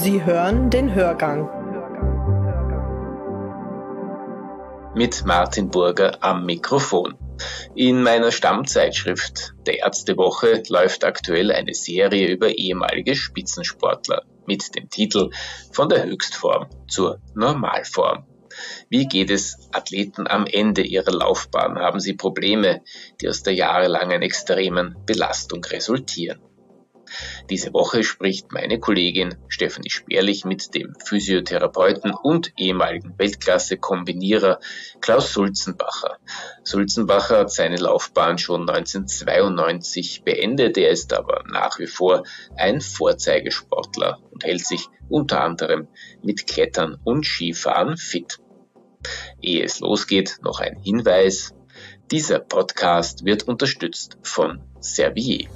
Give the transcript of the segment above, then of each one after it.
Sie hören den Hörgang. Mit Martin Burger am Mikrofon. In meiner Stammzeitschrift der Ärztewoche läuft aktuell eine Serie über ehemalige Spitzensportler mit dem Titel Von der Höchstform zur Normalform. Wie geht es Athleten am Ende ihrer Laufbahn? Haben sie Probleme, die aus der jahrelangen extremen Belastung resultieren? Diese Woche spricht meine Kollegin Stefanie Sperlich mit dem Physiotherapeuten und ehemaligen Weltklasse-Kombinierer Klaus Sulzenbacher. Sulzenbacher hat seine Laufbahn schon 1992 beendet, er ist aber nach wie vor ein Vorzeigesportler und hält sich unter anderem mit Klettern und Skifahren fit. Ehe es losgeht, noch ein Hinweis. Dieser Podcast wird unterstützt von Servier.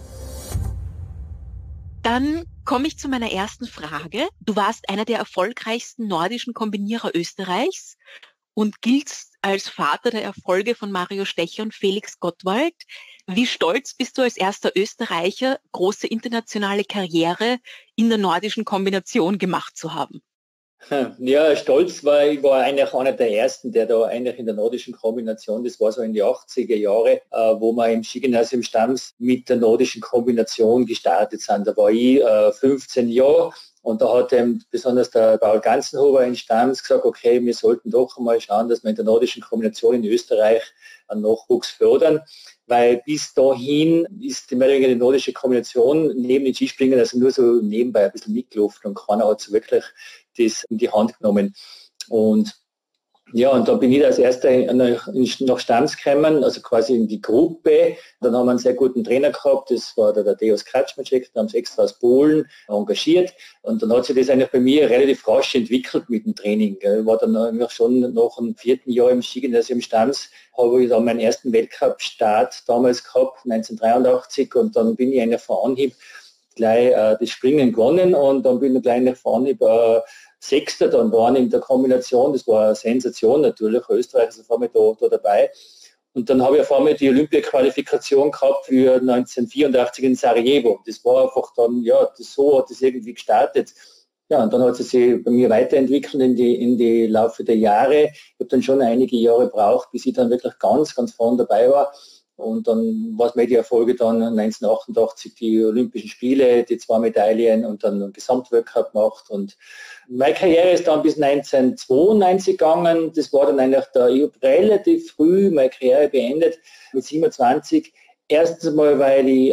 Dann komme ich zu meiner ersten Frage. Du warst einer der erfolgreichsten nordischen Kombinierer Österreichs und giltst als Vater der Erfolge von Mario Stecher und Felix Gottwald. Wie stolz bist du als erster Österreicher, große internationale Karriere in der nordischen Kombination gemacht zu haben? Ja, stolz war, ich war eigentlich einer der Ersten, der da eigentlich in der nordischen Kombination, das war so in die 80er Jahre, wo wir im Skigymnasium Stams mit der nordischen Kombination gestartet sind. Da war ich 15 Jahre und da hat besonders der Paul Ganzenhofer in Stams gesagt, okay, wir sollten doch mal schauen, dass wir in der nordischen Kombination in Österreich einen Nachwuchs fördern. Weil bis dahin ist die nordische Kombination neben den Skispringen also nur so nebenbei ein bisschen mitgelaufen und keiner hat so wirklich das in die Hand genommen. Und ja, und dann bin ich als erster nach Stams gekommen, also quasi in die Gruppe. Dann haben wir einen sehr guten Trainer gehabt, das war der Deus Kraczmacek, da haben sie extra aus Polen engagiert. Und dann hat sich das eigentlich bei mir relativ rasch entwickelt mit dem Training. Ich war dann eigentlich schon nach dem 4. Jahr im Skigymnasium Stams, habe ich dann meinen ersten Weltcup-Start damals gehabt, 1983, und dann bin ich eigentlich vor Anhieb gleich das Springen gewonnen und dann bin ich gleich vor Anhieb Sechster dann waren in der Kombination, das war eine Sensation natürlich, Österreich ist auf einmal da dabei. Und dann habe ich auf einmal die Olympia-Qualifikation gehabt für 1984 in Sarajevo. Das war einfach dann, ja, so hat das irgendwie gestartet. Ja, und dann hat es sich bei mir weiterentwickelt in die Laufe der Jahre. Ich habe dann schon einige Jahre gebraucht, bis ich dann wirklich ganz vorne dabei war. Und dann war es mir die Erfolge dann 1988 die Olympischen Spiele, die 2 Medaillen und dann einen Gesamtweltcup gemacht. Und meine Karriere ist dann bis 1992 gegangen. Das war dann eigentlich ich habe relativ früh meine Karriere beendet, mit 27. Erstens mal, weil ich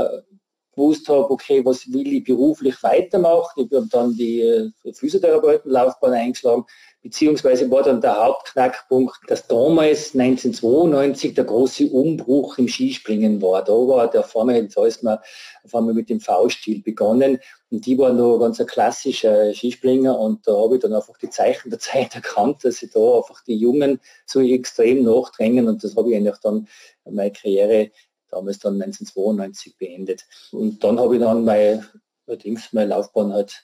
gewusst habe, okay, was will ich beruflich weitermachen. Ich habe dann die Physiotherapeutenlaufbahn eingeschlagen, beziehungsweise war dann der Hauptknackpunkt, dass damals 1992 der große Umbruch im Skispringen war. Da war der da ist man auf einmal mit dem V-Stil begonnen und die war noch ganz ein klassischer Skispringer und da habe ich dann einfach die Zeichen der Zeit erkannt, dass ich da einfach die Jungen so extrem nachdrängen und das habe ich eigentlich dann meine Karriere damals dann 1992 beendet. Und dann habe ich dann meine Laufbahn halt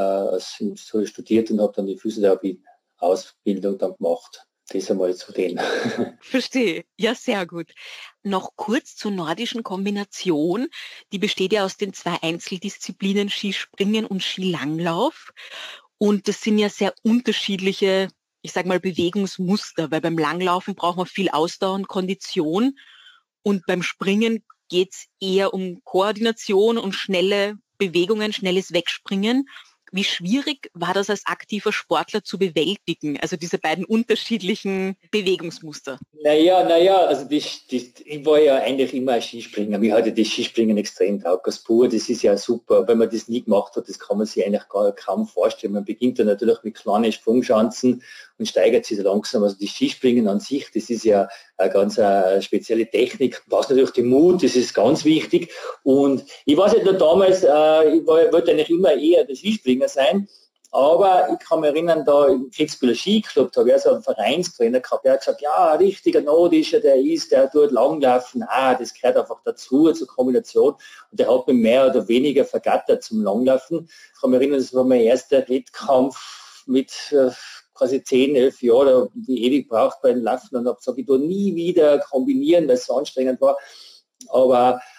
so studiert und habe dann die Physiotherapie-Ausbildung dann gemacht. Das einmal zu denen. Verstehe. Ja, sehr gut. Noch kurz zur nordischen Kombination. Die besteht ja aus den 2 Einzeldisziplinen Skispringen und Skilanglauf. Und das sind ja sehr unterschiedliche, ich sage mal, Bewegungsmuster, weil beim Langlaufen braucht man viel Ausdauer und Kondition. Und beim Springen geht es eher um Koordination und schnelle Bewegungen, schnelles Wegspringen. Wie schwierig war das als aktiver Sportler zu bewältigen, also diese beiden unterschiedlichen Bewegungsmuster? Naja, also ich war ja eigentlich immer ein Skispringer. Mir hatte das Skispringen extrem taugt. Das ist ja super. Wenn man das nie gemacht hat, das kann man sich eigentlich kaum vorstellen. Man beginnt ja natürlich mit kleinen Sprungschanzen und steigert sich so langsam. Also das Skispringen an sich, das ist ja eine ganz spezielle Technik. Du brauchst natürlich den Mut, das ist ganz wichtig. Und ich weiß nicht nur damals, ich wollte eigentlich immer eher der Skispringer sein. Aber ich kann mich erinnern, da im Kitzbüheler Skiclub, da habe ich so einen Vereinstrainer gehabt, der hat gesagt, ja, ein richtiger Nordischer, der tut Langlaufen, das gehört einfach dazu, zur Kombination. Und der hat mich mehr oder weniger vergattert zum Langlaufen. Ich kann mich erinnern, das war mein erster Wettkampf mit quasi 10, 11 Jahren, die ewig braucht bei den Laufen und habe gesagt, ich tue nie wieder kombinieren, weil es so anstrengend war. Aber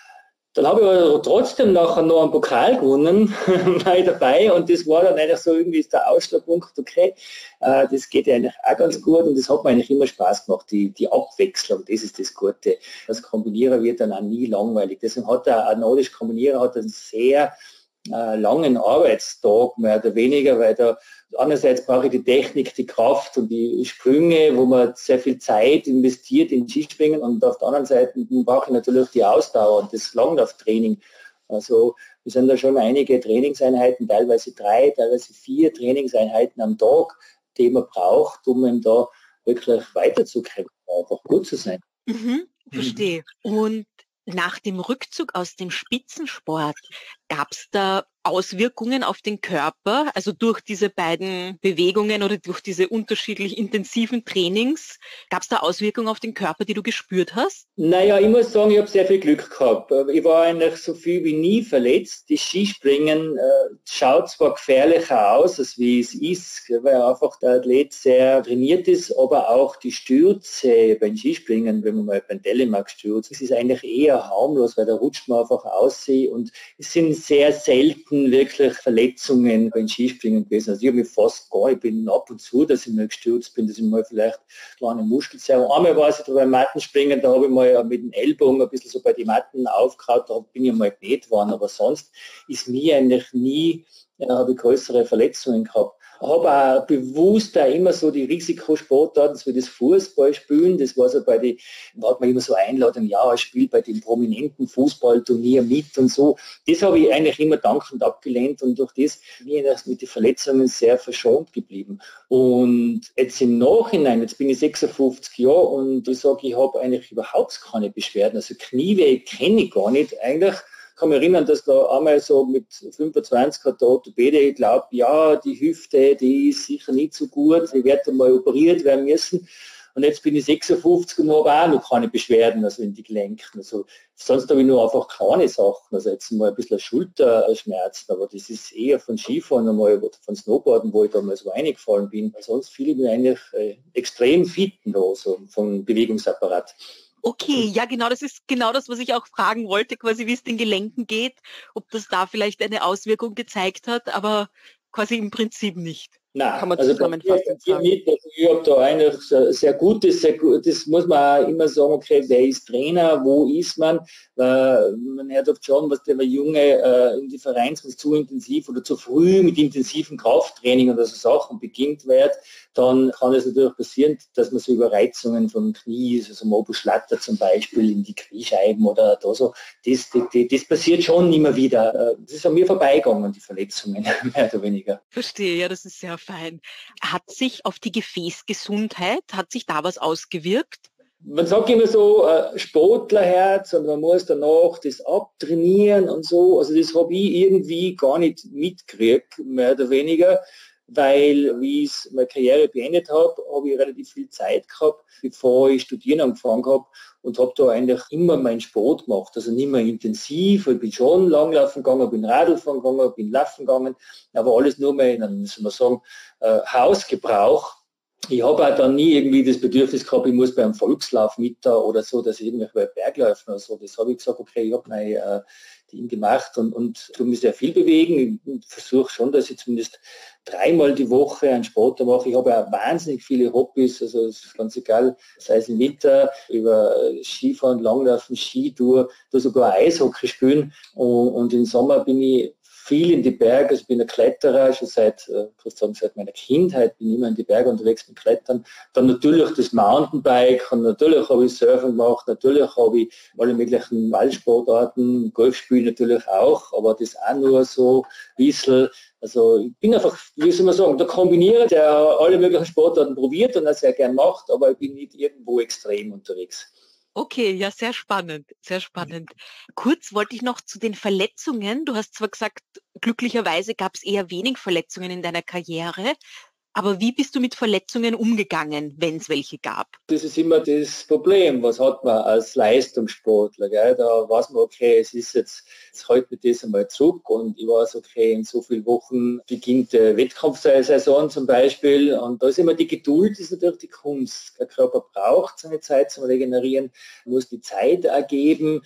Dann habe ich aber trotzdem nachher noch einen Pokal gewonnen, war ich dabei und das war dann eigentlich so irgendwie ist der Ausschlagpunkt, okay, das geht ja eigentlich auch ganz gut und das hat mir eigentlich immer Spaß gemacht, die Abwechslung, das ist das Gute. Das Kombinierer wird dann auch nie langweilig. Deswegen hat ein nordisch Kombinierer hat einen sehr langen Arbeitstag, mehr oder weniger, weil da einerseits brauche ich die Technik, die Kraft und die Sprünge, wo man sehr viel Zeit investiert in Skispringen und auf der anderen Seite brauche ich natürlich die Ausdauer und das Langlauftraining. Also wir sind da schon einige Trainingseinheiten, teilweise 3, teilweise 4 Trainingseinheiten am Tag, die man braucht, um eben da wirklich weiterzukämpfen, einfach gut zu sein. Verstehe. Und nach dem Rückzug aus dem Spitzensport gab es da Auswirkungen auf den Körper, also durch diese beiden Bewegungen oder durch diese unterschiedlich intensiven Trainings, gab es da Auswirkungen auf den Körper, die du gespürt hast? Naja, ich muss sagen, ich habe sehr viel Glück gehabt. Ich war eigentlich so viel wie nie verletzt. Das Skispringen schaut zwar gefährlicher aus, als wie es ist, weil einfach der Athlet sehr trainiert ist, aber auch die Stürze beim Skispringen, wenn man mal beim Telemark stürzt, das ist eigentlich eher harmlos, weil da rutscht man einfach aus und es sind sehr selten wirklich Verletzungen beim Skispringen gewesen. Also ich habe mich fast gar, ich bin ab und zu, dass ich mal gestürzt bin, dass ich mal vielleicht kleine Muskelzerrung. Einmal war ich da beim Mattenspringen, da habe ich mal mit dem Ellbogen ein bisschen so bei den Matten aufgehauen, da bin ich mal genäht worden, aber sonst ist mir eigentlich nie, habe ich größere Verletzungen gehabt. Habe auch bewusst auch immer so die Risikosportarten, so wie das Fußballspielen, das war so da hat man immer so Einladungen, ja, ich spiele bei dem prominenten Fußballturnier mit und so. Das habe ich eigentlich immer dankend abgelehnt und durch das bin ich mit den Verletzungen sehr verschont geblieben. Und jetzt im Nachhinein, jetzt bin ich 56 Jahre und ich sage, ich habe eigentlich überhaupt keine Beschwerden. Also Knieweh kenne ich gar nicht eigentlich. Ich kann mich erinnern, dass da einmal so mit 25 hat der Orthopäde glaubt, ja, die Hüfte, die ist sicher nicht so gut, die wird mal operiert werden müssen. Und jetzt bin ich 56 und habe auch noch keine Beschwerden, also in die Gelenken. Also sonst habe ich nur einfach kleine Sachen, also jetzt mal ein bisschen Schulterschmerzen, aber das ist eher von Skifahren einmal oder von Snowboarden, wo ich da mal so reingefallen bin. Sonst fühle ich mich eigentlich extrem fit da, so vom Bewegungsapparat. Okay, ja genau, das ist genau das, was ich auch fragen wollte, quasi wie es den Gelenken geht, ob das da vielleicht eine Auswirkung gezeigt hat, aber quasi im Prinzip nicht. Nein, Kann man also zusammenfassend sagen. nicht, also ich habe da eigentlich sehr gutes, das muss man auch immer sagen, okay, wer ist Trainer, wo ist man? Man hört oft schon, was der Junge in die Vereins zu intensiv oder zu früh mit intensiven Krafttraining oder so Sachen beginnt wird, dann kann es natürlich passieren, dass man so Überreizungen vom Knie, also Mobischlatter zum Beispiel in die Kniescheiben oder da so, das passiert schon immer wieder. Das ist an mir vorbeigegangen, die Verletzungen, mehr oder weniger. Verstehe, ja, das ist sehr fein. Hat sich auf die Gefäßgesundheit, hat sich da was ausgewirkt? Man sagt immer so, Sportlerherz und man muss danach das abtrainieren und so. Also das habe ich irgendwie gar nicht mitgekriegt, mehr oder weniger, weil wie ich meine Karriere beendet habe ich relativ viel Zeit gehabt, bevor ich studieren angefangen habe und habe da eigentlich immer meinen Sport gemacht. Also nicht mehr intensiv, ich bin schon Langlaufen gegangen, bin Radlfahren gegangen, bin Laufen gegangen, aber alles nur mehr in einem, soll man sagen, Hausgebrauch. Ich habe auch dann nie irgendwie das Bedürfnis gehabt, ich muss beim Volkslauf mit da oder so, dass ich irgendwelche Bergläufe oder so. Das habe ich gesagt, okay, ich habe mein Ding gemacht und tue mich sehr viel bewegen. Ich versuche schon, dass ich zumindest 3-mal die Woche einen Sport mache. Ich habe auch wahnsinnig viele Hobbys, also es ist ganz egal, sei es im Winter, über Skifahren, Langlaufen, Skitour, da sogar Eishockey spielen und im Sommer bin ich viel in die Berge, also ich bin ein Kletterer, schon seit meiner Kindheit bin ich immer in die Berge unterwegs mit Klettern. Dann natürlich das Mountainbike und natürlich habe ich Surfen gemacht, natürlich habe ich alle möglichen Ballsportarten, Golfspielen natürlich auch, aber das auch nur so ein bisschen. Also ich bin einfach, wie soll man sagen, der Kombinierer, der alle möglichen Sportarten probiert und das sehr gern macht, aber ich bin nicht irgendwo extrem unterwegs. Okay, ja, sehr spannend, sehr spannend. Kurz wollte ich noch zu den Verletzungen. Du hast zwar gesagt, glücklicherweise gab es eher wenig Verletzungen in deiner Karriere, aber wie bist du mit Verletzungen umgegangen, wenn es welche gab? Das ist immer das Problem, was hat man als Leistungssportler, gell? Da weiß man, okay, es ist jetzt hält mich das einmal zurück und ich weiß, okay, in so vielen Wochen beginnt die Wettkampfsaison zum Beispiel und da ist immer die Geduld, ist natürlich die Kunst. Der Körper braucht seine Zeit zum Regenerieren, muss die Zeit ergeben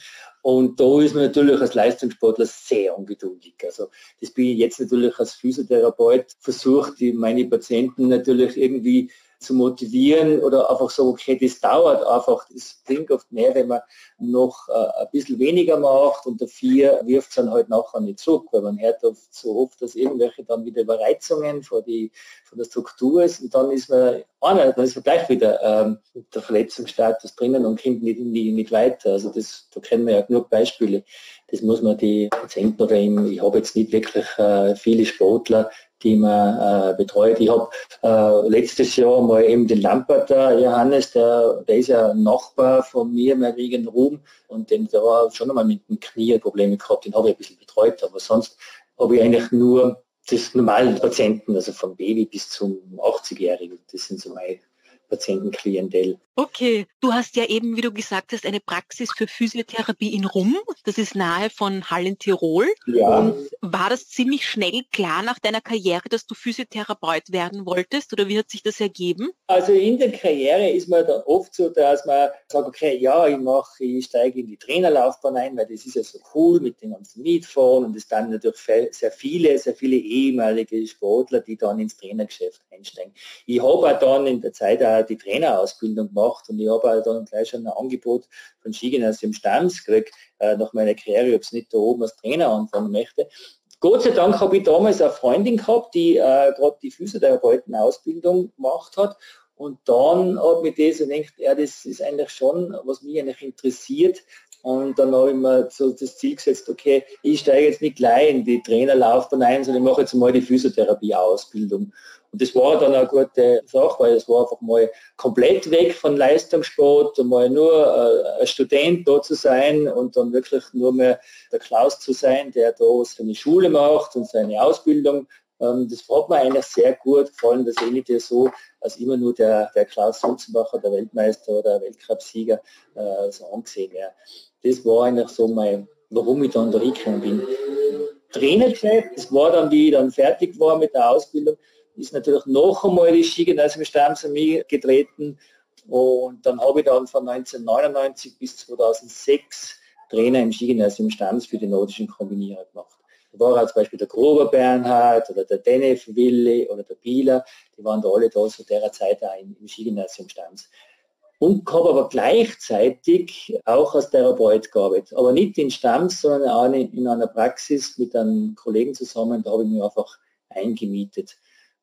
Und da ist man natürlich als Leistungssportler sehr ungeduldig. Also das bin ich jetzt natürlich als Physiotherapeut, versucht, meine Patienten natürlich irgendwie zu motivieren oder einfach so, okay, das dauert einfach, das bringt oft mehr, wenn man noch ein bisschen weniger macht und dafür wirft es dann halt nachher nicht zurück, weil man hört oft so oft, dass irgendwelche dann wieder Überreizungen von der Struktur ist und dann ist man gleich wieder der Verletzungsstatus drinnen und kommt nicht weiter. Also da kennen wir ja genug Beispiele. Das muss man die Patienten oder ich habe jetzt nicht wirklich viele Sportler, die man betreut. Ich habe letztes Jahr mal eben den Lampert, Johannes, der ist ja ein Nachbar von mir, mein Regen Ruhm, und der war schon einmal mit dem Knie Probleme gehabt, den habe ich ein bisschen betreut, aber sonst habe ich eigentlich nur das normalen Patienten, also vom Baby bis zum 80-Jährigen, das sind so meine Patientenklientel. Okay, du hast ja eben, wie du gesagt hast, eine Praxis für Physiotherapie in Rum. Das ist nahe von Hall in Tirol. Ja. Und war das ziemlich schnell klar nach deiner Karriere, dass du Physiotherapeut werden wolltest? Oder wie hat sich das ergeben? Also in der Karriere ist man dann oft so, dass man sagt, okay, ja, ich steige in die Trainerlaufbahn ein, weil das ist ja so cool mit den ganzen Mietfonds und es dann natürlich sehr viele ehemalige Sportler, die dann ins Trainergeschäft einsteigen. Ich habe auch dann in der Zeit auch die Trainerausbildung gemacht und ich habe auch dann gleich schon ein Angebot von Skigymnasium Stams gekriegt, nach meiner Karriere, ob es nicht da oben als Trainer anfangen möchte. Gott sei Dank habe ich damals eine Freundin gehabt, die gerade die Physiotherapeuten-Ausbildung gemacht hat. Und dann hat mich das und gedacht, ja, das ist eigentlich schon, was mich eigentlich interessiert. Und dann habe ich mir so das Ziel gesetzt, okay, ich steige jetzt nicht gleich in die Trainerlaufbahn ein, sondern ich mache jetzt mal die Physiotherapie-Ausbildung. Und das war dann eine gute Sache, weil es war einfach mal komplett weg von Leistungssport, mal nur ein Student da zu sein und dann wirklich nur mehr der Klaus zu sein, der da seine Schule macht und seine Ausbildung. Das hat mir eigentlich sehr gut gefallen, dass ich nicht so als immer nur der Klaus Sulzenbacher, der Weltmeister oder Weltcupsieger so angesehen wäre. Das war eigentlich so warum ich dann da hingekommen bin. Trainergeschäft, das war dann, wie ich dann fertig war mit der Ausbildung, ist natürlich noch einmal die Skigymnasium Stams an mich getreten und dann habe ich dann von 1999 bis 2006 Trainer im Skigymnasium Stams für die nordischen Kombinierer gemacht. Da war auch zum Beispiel der Gruber Bernhard oder der Denef Willi oder der Bieler, die waren da alle da zu der Zeit auch im Skigymnasium Stams. Und habe aber gleichzeitig auch als Therapeut gearbeitet, aber nicht in Stams, sondern auch in einer Praxis mit einem Kollegen zusammen, da habe ich mich einfach eingemietet.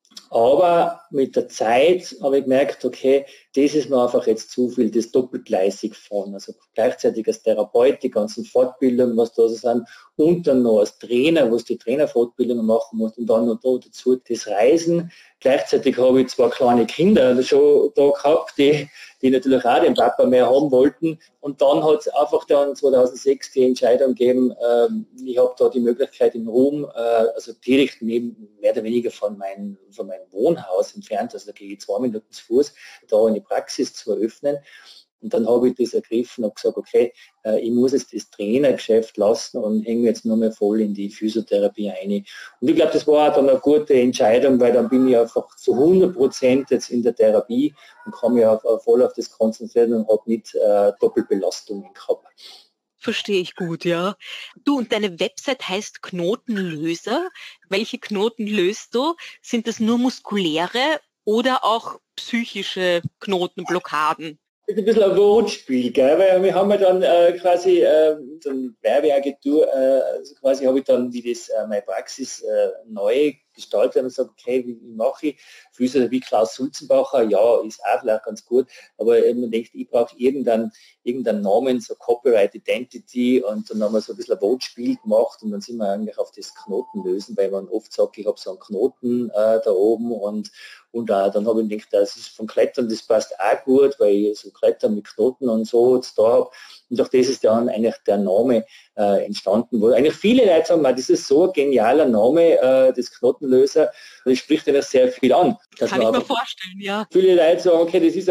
Aber mit der Zeit habe ich gemerkt, okay, das ist mir einfach jetzt zu viel, das doppelgleisig von. Also gleichzeitig als Therapeut, die ganzen Fortbildungen, was da so sind, und dann noch als Trainer, was die Trainerfortbildungen machen muss, und dann noch dazu das Reisen. Gleichzeitig habe ich 2 kleine Kinder schon da gehabt, die natürlich auch den Papa mehr haben wollten. Und dann hat es einfach dann 2006 die Entscheidung gegeben, ich habe da die Möglichkeit in Rom, also direkt neben, mehr oder weniger von meinem Wohnhaus entfernt, also da gehe ich 2 Minuten zu Fuß, da eine Praxis zu eröffnen. Und dann habe ich das ergriffen und gesagt, okay, ich muss jetzt das Trainergeschäft lassen und hänge jetzt nur mehr voll in die Physiotherapie ein. Und ich glaube, das war dann eine gute Entscheidung, weil dann bin ich einfach zu 100% jetzt in der Therapie und kann mich voll auf das konzentrieren und habe nicht Doppelbelastungen gehabt. Verstehe ich gut, ja. Du, und deine Website heißt Knotenlöser. Welche Knoten löst du? Sind das nur muskuläre oder auch psychische Knotenblockaden? Das ist ein bisschen ein Wortspiel, gell? Weil wir haben ja dann quasi so eine Werbeagentur, also quasi habe ich dann, wie das meine Praxis neu gestaltet und gesagt, okay, wie mache ich Physiotherapie Klaus Sulzenbacher, ja, ist auch vielleicht ganz gut, aber man denkt, ich brauche irgendeinen Namen, so Copyright Identity, und dann haben wir so ein bisschen ein Wortspiel gemacht und dann sind wir eigentlich auf das Knotenlösen, weil man oft sagt, ich habe so einen Knoten da oben und dann habe ich gedacht, das ist vom Klettern, das passt auch gut, weil ich so Klettern mit Knoten und so jetzt da habe. Und durch das ist dann eigentlich der Name entstanden, wo eigentlich viele Leute sagen, das ist so ein genialer Name, das Knotenlöser, das spricht eigentlich sehr viel an. Kann ich mir vorstellen, ja. Viele Leute sagen, okay, das ist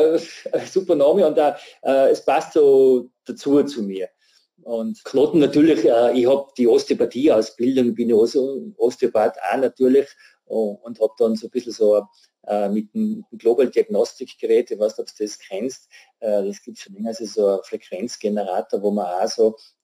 ein super Name und es passt so dazu zu mir. Und Knoten natürlich, ich habe die Osteopathie-Ausbildung, bin Osteopath auch natürlich und habe dann so ein bisschen so mit dem Global Diagnostic Gerät, ich weiß nicht, ob du das kennst, das gibt es schon länger, also so ein Frequenzgenerator, wo man auch so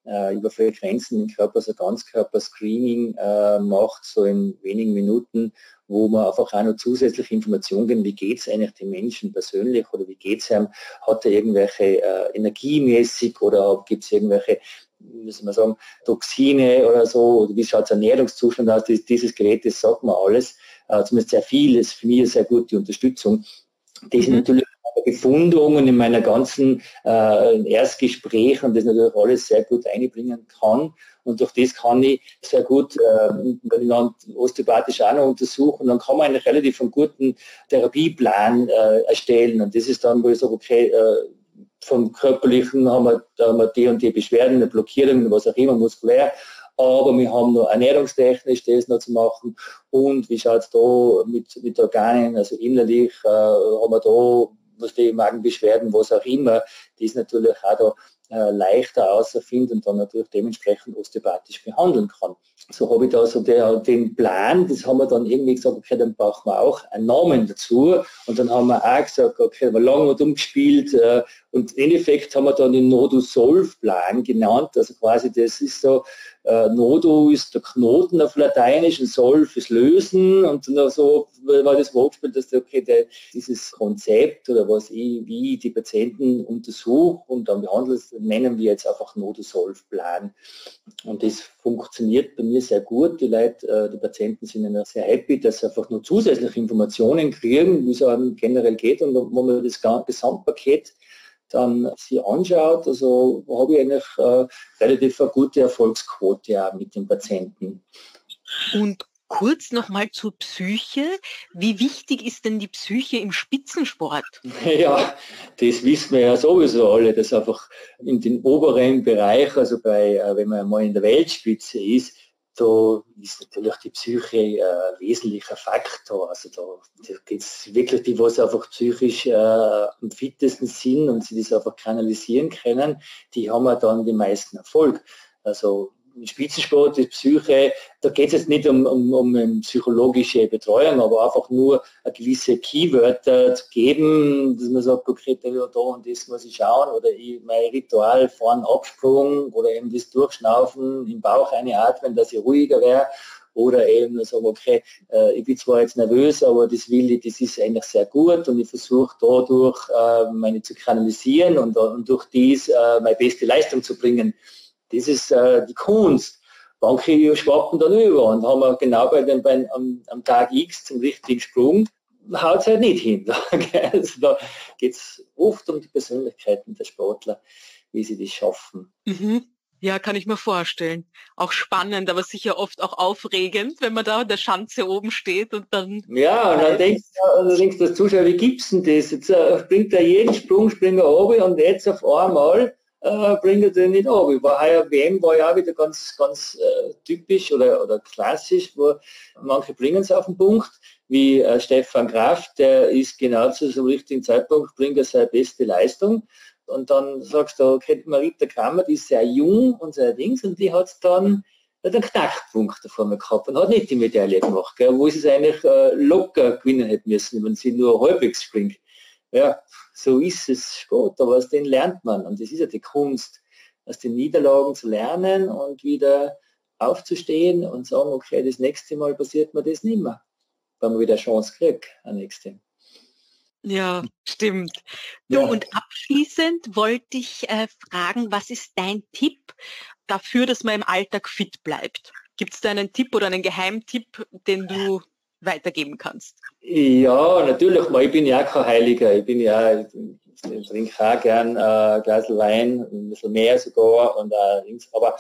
über Frequenzen im Körper, so Ganzkörper-Screening macht, so in wenigen Minuten, wo man einfach auch noch zusätzliche Informationen gibt, wie geht es eigentlich dem Menschen persönlich oder wie geht es ihm, hat er irgendwelche energiemäßig oder gibt es irgendwelche, müssen wir sagen, Toxine oder so, oder wie schaut der Ernährungszustand aus, dieses Gerät, das sagt man alles, zumindest sehr viel, ist für mich eine sehr gute Unterstützung. Das sind natürlich Befundungen in meiner ganzen Erstgesprächen, das natürlich alles sehr gut einbringen kann. Und durch das kann ich sehr gut osteopathisch auch noch untersuchen. Und dann kann man eigentlich relativ einen guten Therapieplan erstellen. Und das ist dann, wo ich sage, okay, vom Körperlichen haben wir die und die Beschwerden, eine Blockierung, was auch immer, muskulär. Aber wir haben noch ernährungstechnisch das noch zu machen. Und wie schaut es da mit Organen, also innerlich, haben wir da, was die Magenbeschwerden, was auch immer, die ist natürlich auch da leichter auszufinden und dann natürlich dementsprechend osteopathisch behandeln kann. So habe ich da so den Plan, das haben wir dann irgendwie gesagt, okay, dann brauchen wir auch einen Namen dazu und dann haben wir auch gesagt, okay, wir lange und umgespielt und im Endeffekt haben wir dann den Nodu-Solv-Plan genannt, also quasi das ist so, Nodo ist der Knoten auf Lateinisch und Solv ist lösen und dann so war das Wortspiel, dass okay, dieses Konzept oder wie ich die Patienten untersuche und dann behandle, nennen wir jetzt einfach Nodo-Solv-Plan. Und das funktioniert bei mir sehr gut. Die Leute, die Patienten sind dann sehr happy, dass sie einfach nur zusätzliche Informationen kriegen, wie es einem generell geht und wo man das Gesamtpaket dann sie anschaut, also habe ich eigentlich relativ eine gute Erfolgsquote auch mit den Patienten. Und kurz nochmal zur Psyche. Wie wichtig ist denn die Psyche im Spitzensport? Ja, das wissen wir ja sowieso alle, dass einfach in den oberen Bereich, also wenn man mal in der Weltspitze ist, da ist natürlich die Psyche ein wesentlicher Faktor. Also da geht es wirklich die, was einfach psychisch am fittesten sind und sie das einfach kanalisieren können, die haben ja dann den meisten Erfolg. Also im Spitzensport, die Psyche, da geht es jetzt nicht um psychologische Betreuung, aber einfach nur eine gewisse Keywörter zu geben, dass man sagt, okay, da und das muss ich schauen oder mein Ritual vorn Absprung oder eben das Durchschnaufen, im Bauch einatmen, dass ich ruhiger wäre oder eben sagen, okay, ich bin zwar jetzt nervös, aber das ist eigentlich sehr gut und ich versuche dadurch meine zu kanalisieren und durch dies meine beste Leistung zu bringen. Das ist die Kunst. Manche schwappen dann über und haben wir genau am Tag X zum richtigen Sprung, haut es halt nicht hin. Also da geht es oft um die Persönlichkeiten der Sportler, wie sie das schaffen. Mhm. Ja, kann ich mir vorstellen. Auch spannend, aber sicher oft auch aufregend, wenn man da an der Schanze oben steht und dann... Ja, und dann denkst du als Zuschauer, wie gibt's denn das? Jetzt springt er jeden Sprung, springt er runter und jetzt auf einmal bringt er den nicht ab. Heuer WM war ja auch wieder ganz typisch oder klassisch, wo manche bringen es auf den Punkt, wie Stefan Kraft, der ist genau zu so einem richtigen Zeitpunkt, bringt er seine beste Leistung. Und dann sagst du, okay, Marita Kramer, die ist sehr jung und sehr Dings und die hat dann einen Knackpunkt davor gehabt und hat nicht die Medaille gemacht, gell, wo sie es eigentlich locker gewinnen hätte müssen, wenn sie nur halbwegs springt. Ja, so ist es Sport, aber aus denen lernt man. Und das ist ja die Kunst, aus den Niederlagen zu lernen und wieder aufzustehen und sagen, okay, das nächste Mal passiert mir das nicht mehr, weil man wieder eine Chance kriegt, eine nächste. Ja, stimmt. Du, Ja. und abschließend wollte ich fragen, was ist dein Tipp dafür, dass man im Alltag fit bleibt? Gibt es da einen Tipp oder einen Geheimtipp, den du weitergeben kannst? Ja, natürlich. Ich bin ja kein Heiliger. Ich trinke auch gern ein Glas Wein, ein bisschen mehr sogar. Aber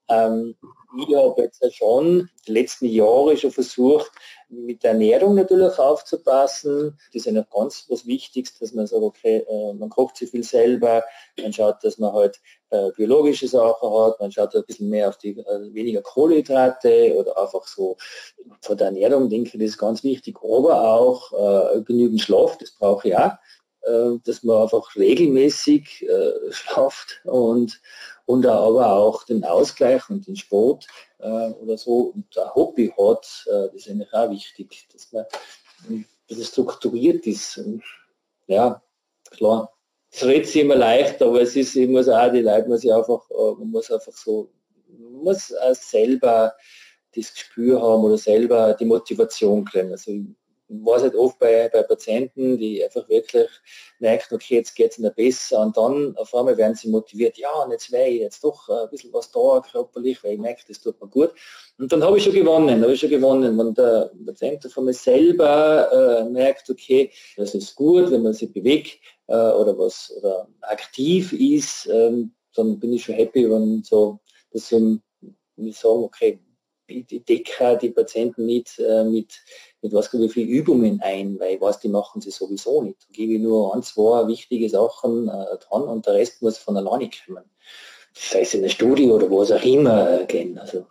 ich habe jetzt schon die letzten Jahre schon versucht, mit der Ernährung natürlich aufzupassen. Das ist ja noch ganz was Wichtiges, dass man sagt, okay, man kocht sich viel selber, man schaut, dass man halt biologische Sachen hat, man schaut ein bisschen mehr auf die weniger Kohlenhydrate oder einfach so von der Ernährung, denke ich, das ist ganz wichtig, aber auch genügend Schlaf, das brauche ich auch, dass man einfach regelmäßig schlaft und aber auch den Ausgleich und den Sport oder so und ein Hobby hat, das ist eigentlich auch wichtig, dass man strukturiert ist. Ja, klar. Es redet sich immer leicht, aber es ist, ich muss auch, die Leute muss man muss einfach so, man muss auch selber das Gespür haben oder selber die Motivation kriegen. Also ich weiß halt oft bei Patienten, die einfach wirklich merken, okay, jetzt geht es ihnen besser und dann auf einmal werden sie motiviert, ja, und jetzt wäre ich jetzt doch ein bisschen was da körperlich, weil ich merke, das tut mir gut. Und dann habe ich schon gewonnen, wenn der Patient von mir selber merkt, okay, das ist gut, wenn man sich bewegt oder aktiv ist, dann bin ich schon happy, wenn so, dass wir sagen, okay, ich decke die Patienten nicht mit was wie viele Übungen ein, weil ich weiß, die machen sie sowieso nicht. Da gebe ich nur 1, 2 wichtige Sachen dran und der Rest muss von alleine kommen. Sei es in der Studie oder was auch immer gehen. Also.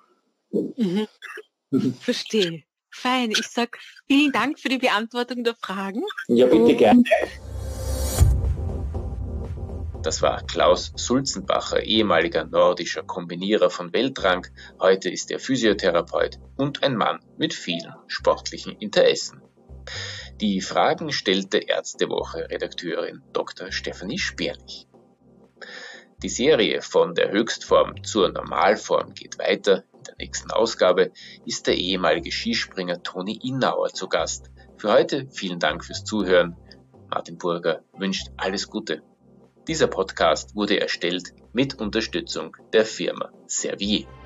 Verstehe. Fein. Ich sage vielen Dank für die Beantwortung der Fragen. Ja, bitte gerne. Das war Klaus Sulzenbacher, ehemaliger nordischer Kombinierer von Weltrang. Heute ist er Physiotherapeut und ein Mann mit vielen sportlichen Interessen. Die Fragen stellte Ärztewoche-Redakteurin Dr. Stefanie Sperlich. Die Serie von der Höchstform zur Normalform geht weiter. In der nächsten Ausgabe ist der ehemalige Skispringer Toni Innauer zu Gast. Für heute vielen Dank fürs Zuhören. Martin Burger wünscht alles Gute. Dieser Podcast wurde erstellt mit Unterstützung der Firma Servier.